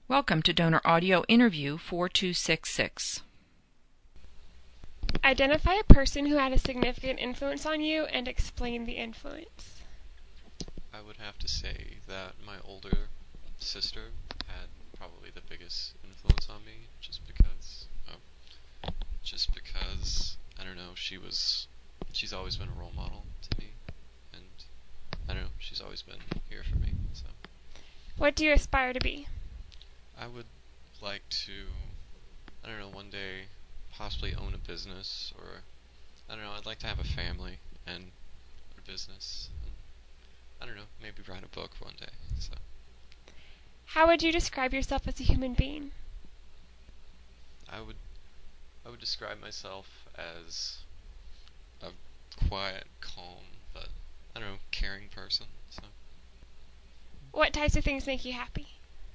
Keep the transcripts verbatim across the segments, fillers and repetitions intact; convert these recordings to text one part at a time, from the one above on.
Welcome to Donor Audio Interview four two six six. Identify a person who had a significant influence on you and explain the influence. I would have to say that my older sister had probably the biggest influence on me, just because, oh, just because, I don't know, she was, she's always been a role model to me, and, I don't know, she's always been here for me, so. What do you aspire to be? I would like to, I don't know, one day possibly own a business, or, I don't know, I'd like to have a family and a business, and, I don't know, maybe write a book one day, so. How would you describe yourself as a human being? I would, I would describe myself as a quiet, calm, but, I don't know, caring person, so. What types of things make you happy?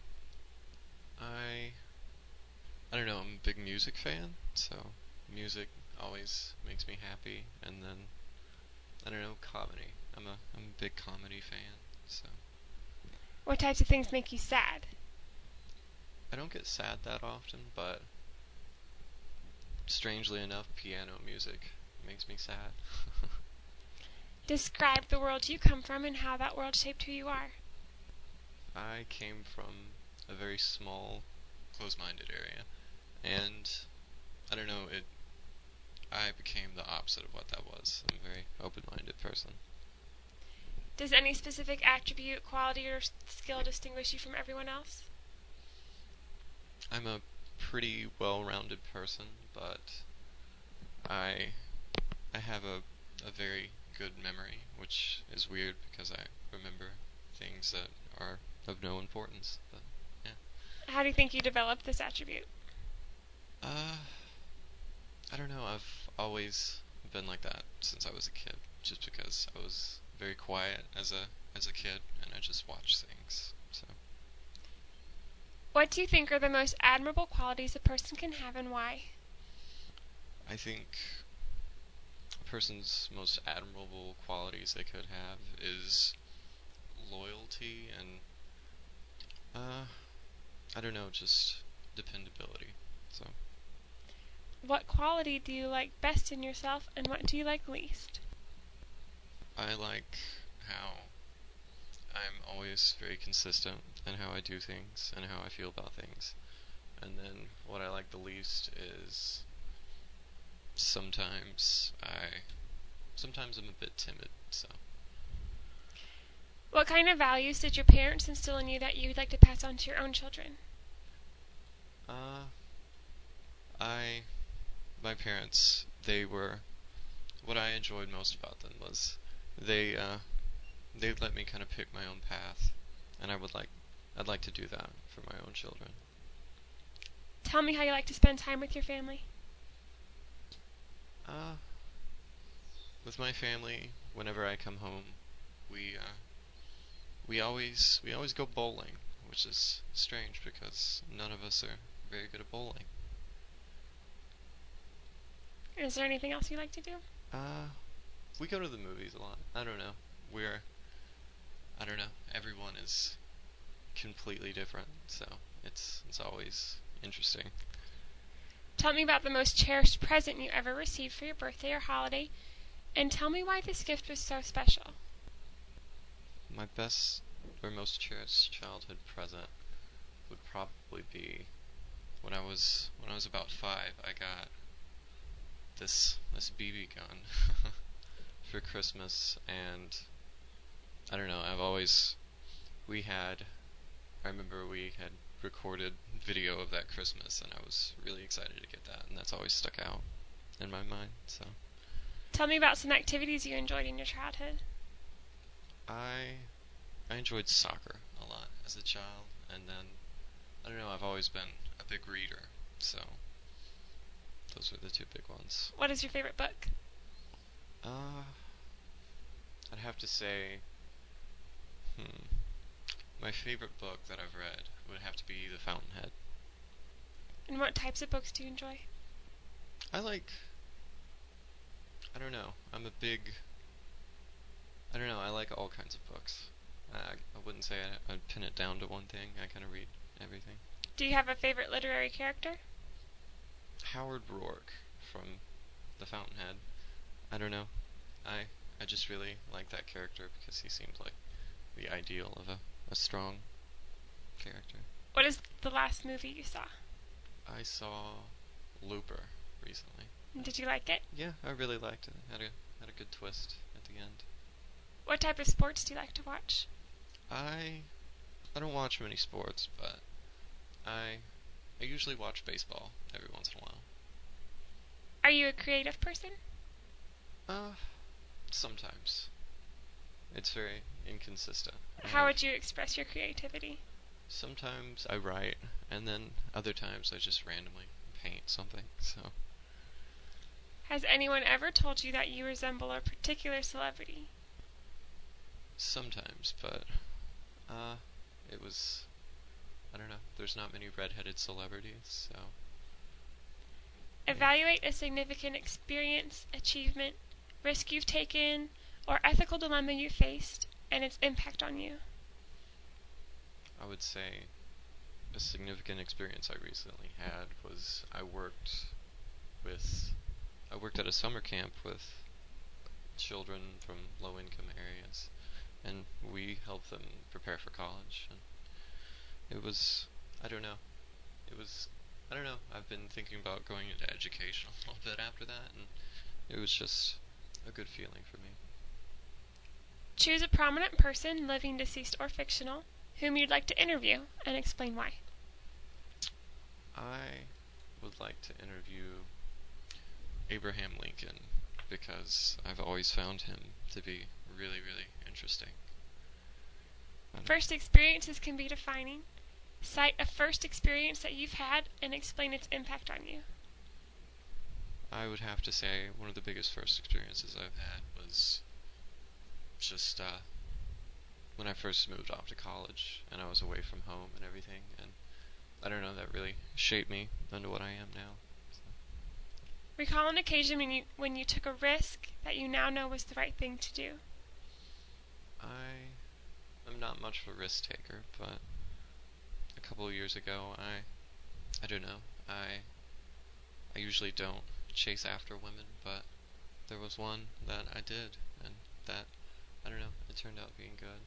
I, I don't know, I'm a big music fan, so music always makes me happy, and then, I don't know, comedy. I'm a, I'm a big comedy fan, so. What types of things make you sad? I don't get sad that often, but strangely enough, piano music makes me sad. Describe the world you come from and how that world shaped who you are. I came from a very small, close-minded area, and I don't know, it, I became the opposite of what that was. I'm a very open-minded person. Does any specific attribute, quality, or skill distinguish you from everyone else? I'm a pretty well-rounded person, but I, I have a, a very good memory, which is weird because I remember things that are of no importance, but yeah. How do you think you developed this attribute? Uh, I don't know, I've always been like that since I was a kid, just because I was very quiet as a, as a kid, and I just watched things, so. What do you think are the most admirable qualities a person can have and why? I think a person's most admirable qualities they could have is loyalty and, uh, I don't know, just dependability, so. What quality do you like best in yourself and what do you like least? I like how I'm always very consistent in how I do things and how I feel about things. And then what I like the least is sometimes I, sometimes I'm a bit timid, so. What kind of values did your parents instill in you that you would like to pass on to your own children? Uh, I, my parents, they were, what I enjoyed most about them was they, uh, they let me kind of pick my own path, and I would like, I'd like to do that for my own children. Tell me how you like to spend time with your family. Uh, with my family, whenever I come home, we, uh, we always, we always go bowling, which is strange because none of us are very good at bowling. Is there anything else you like to do? Uh, we go to the movies a lot. I don't know. We're, I don't know. Everyone is completely different, so it's it's always interesting. Tell me about the most cherished present you ever received for your birthday or holiday, and tell me why this gift was so special. My best or most cherished childhood present would probably be when I was when I was about five. I got this this B B gun for Christmas, and I don't know. I've always we had. I remember we had recorded video of that Christmas, and I was really excited to get that, and that's always stuck out in my mind. So. Tell me about some activities you enjoyed in your childhood. I I enjoyed soccer a lot as a child, and then I don't know, I've always been a big reader, so those were the two big ones. What is your favorite book? Uh, I'd have to say, hmm, my favorite book that I've read would have to be The Fountainhead. And what types of books do you enjoy? I like, I don't know, I'm a big, I don't know, I like all kinds of books. I, I wouldn't say I, I'd pin it down to one thing, I kind of read everything. Do you have a favorite literary character? Howard Rourke from The Fountainhead. I don't know. I I just really like that character because he seemed like the ideal of a, a strong character. What is the last movie you saw? I saw Looper recently. Did you like it? Yeah, I really liked it. Had a had a good twist at the end. What type of sports do you like to watch? I I don't watch many sports, but I I usually watch baseball every once in a while. Are you a creative person? Uh, sometimes. It's very inconsistent. I How have- would you express your creativity? Sometimes I write, and then other times I just randomly paint something. So Has anyone ever told you that you resemble a particular celebrity? sometimes, but uh, it was I don't know. There's not many redheaded celebrities, so Evaluate a significant experience, achievement, risk you've taken, or ethical dilemma you faced, and its impact on you. I would say a significant experience I recently had was I worked with I worked at a summer camp with children from low income areas, and we helped them prepare for college, and it was I don't know it was I don't know I've been thinking about going into education a little bit after that, and it was just a good feeling for me. Choose a prominent person, living, deceased, or fictional, whom you'd like to interview, and explain why. I would like to interview Abraham Lincoln because I've always found him to be really, really interesting. I don't- First experiences can be defining. Cite a first experience that you've had and explain its impact on you. I would have to say one of the biggest first experiences I've had was just uh, when I first moved off to college and I was away from home and everything, and I don't know, that really shaped me into what I am now. So, Recall an occasion when you when you took a risk that you now know was the right thing to do. I am not much of a risk taker, but a couple of years ago, I I don't know, I I usually don't chase after women, but there was one that I did, and that I don't know, it turned out being good.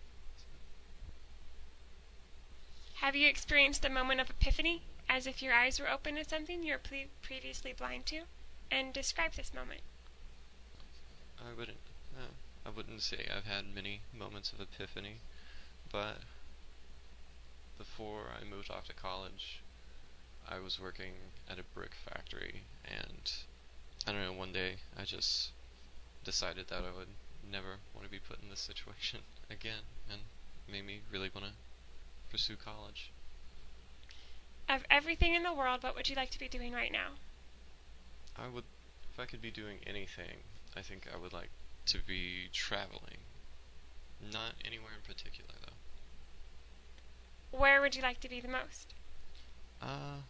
Have you experienced a moment of epiphany, as if your eyes were open to something you were pre- previously blind to? And describe this moment. I wouldn't uh, I wouldn't say I've had many moments of epiphany, but before I moved off to college, I was working at a brick factory, and I don't know, one day I just decided that I would never want to be put in this situation again, and made me really want to pursue college. Of everything in the world, what would you like to be doing right now? I would, if I could be doing anything, I think I would like to be traveling. Not anywhere in particular, though. Where would you like to be the most? Uh,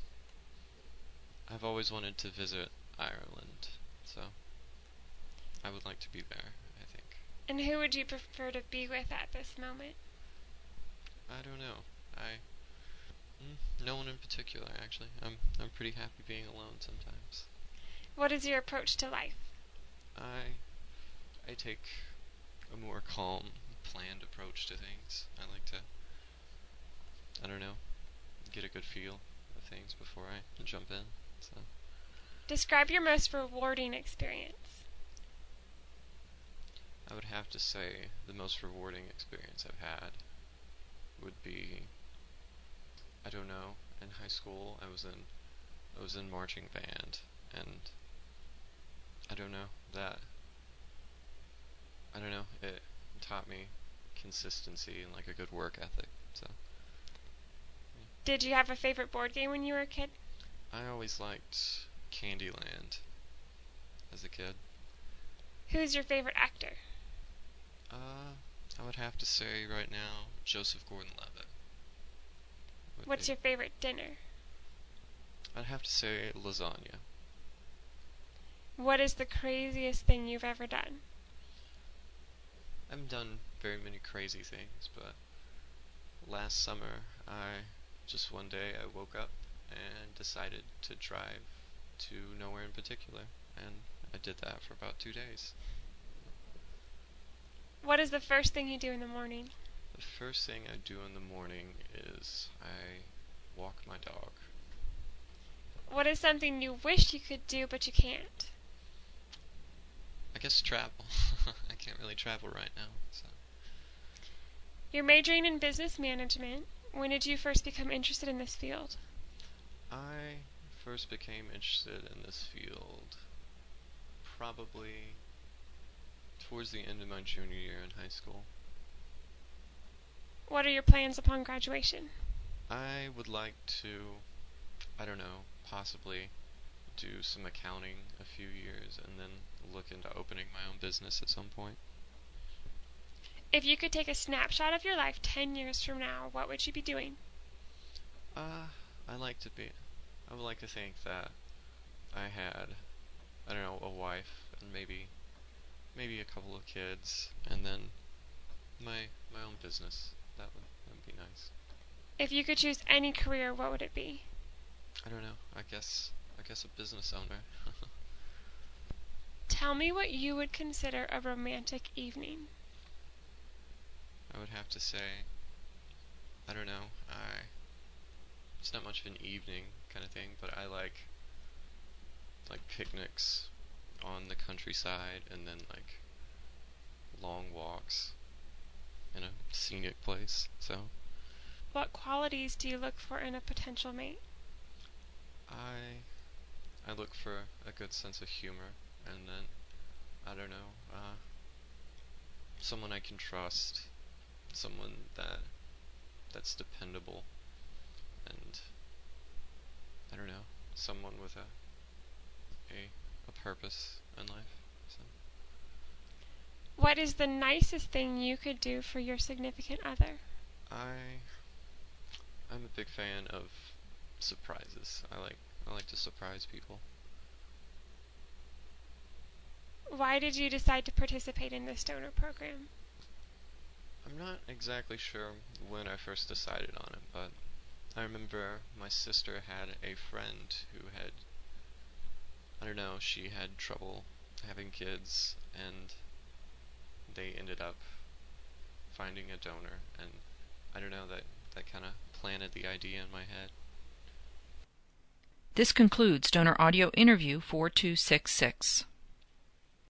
I've always wanted to visit Ireland, so I would like to be there, I think. And who would you prefer to be with at this moment? I don't know. I, mm, no one in particular, actually. I'm, I'm pretty happy being alone sometimes. What is your approach to life? I, I take a more calm, planned approach to things. I like to, I don't know, get a good feel of things before I jump in. So Describe your most rewarding experience. I would have to say the most rewarding experience I've had would be, I don't know, in high school I was in I was in marching band, and I don't know, that I don't know, it taught me consistency and like a good work ethic. So Did you have a favorite board game when you were a kid? I always liked Candyland as a kid. Who's your favorite actor? Uh, I would have to say right now Joseph Gordon-Levitt. would What's be- your favorite dinner? I'd have to say lasagna. What is the craziest thing you've ever done? I haven't done very many crazy things, but last summer I just one day I woke up and decided to drive to nowhere in particular, and I did that for about two days. What is the first thing you do in the morning? The first thing I do in the morning is I walk my dog. What is something you wish you could do but you can't? I guess travel. I can't really travel right now, so. You're majoring in business management. When did you first become interested in this field? I first became interested in this field probably towards the end of my junior year in high school. What are your plans upon graduation? I would like to, I don't know, possibly do some accounting a few years and then look into opening my own business at some point. If you could take a snapshot of your life ten years from now, what would you be doing? Uh, I like to be, I would like to think that I had, I don't know, a wife and maybe, maybe a couple of kids, and then my my own business. That would, that would be nice. If you could choose any career, what would it be? I don't know. I guess I guess a business owner. Tell me what you would consider a romantic evening. I would have to say, I don't know. I it's not much of an evening kind of thing, but I like like picnics on the countryside and then like long walks in a scenic place. So What qualities do you look for in a potential mate? I I look for a good sense of humor, and then I don't know, uh, someone I can trust, someone that that's dependable, and I don't know, someone with a a a purpose in life. So. What is the nicest thing you could do for your significant other? I I'm a big fan of surprises. I like I like to surprise people. Why did you decide to participate in this donor program? I'm not exactly sure when I first decided on it, but I remember my sister had a friend who had, I don't know, she had trouble having kids, and they ended up finding a donor, and I don't know, that, that kind of planted the idea in my head. This concludes Donor Audio Interview four two six six.